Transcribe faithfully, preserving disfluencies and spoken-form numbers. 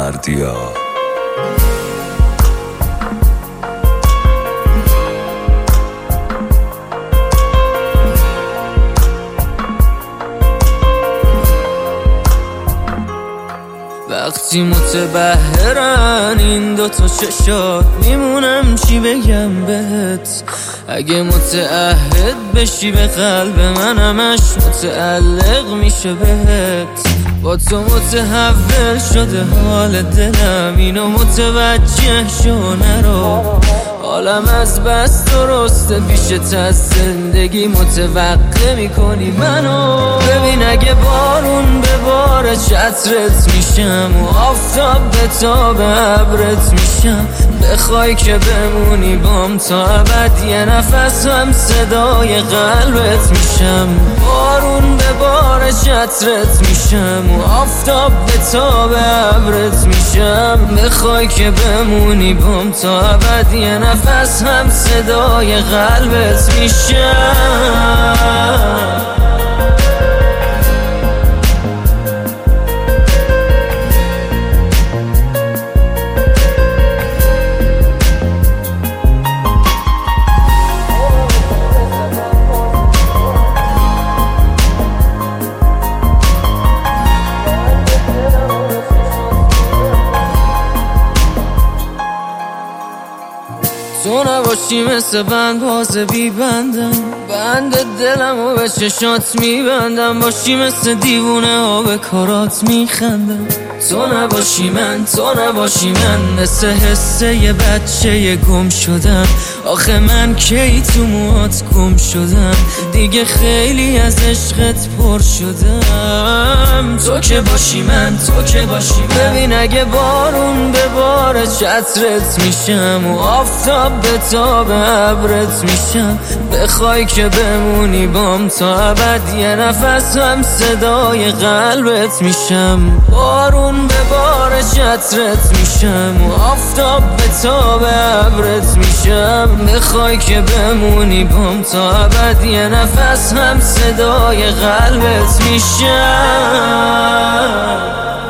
بردیا. وقتی متبهرن این دوتا چشات میمونم چی بگم بهت. اگه متعهد بشی به قلب من همش متعلق میشه بهت. با تو متحول شده حال دلم، اینو متوجه شو نرو. حالم از بس درسته پیشت از زندگی متوقع میکنی منو. ببین اگه بارون به بار چترت میشم و آفتاب به تاب ابرت میشم. بخوای که بمونی بام تا ابد یه نفس هم صدای قلبت میشم. بارون به بار چترت میشم و آفتاب به تاب ابرت میشم. بخوای که بمونی بام تا ابد یه نفس هم صدای قلبت میشم. تو نباشی مثل بند باز بی بندم، بند دلم و به چشات میبندم. باشی مثل دیوونه ها به کارات میخندم. تو نباشی من، تو نباشی من مثل حسه یه بچه یه گم شدم. آخه من کی تو موهات گم شدم، دیگه خیلی از عشقت پر شدم. تو که باشی من، تو که باشی من. ببین اگه بارون به بار چترت میشم و آفتاب به تاب ابرت میشم. بخوای که بمونی بام تا ابد یه نفس هم صدای قلبت میشم. بارون به بار چترت میشم و آفتاب به تاب ابرت میشم. بخوای که بمونی بام تا ابد یه نفس هم صدای قلبت میشم.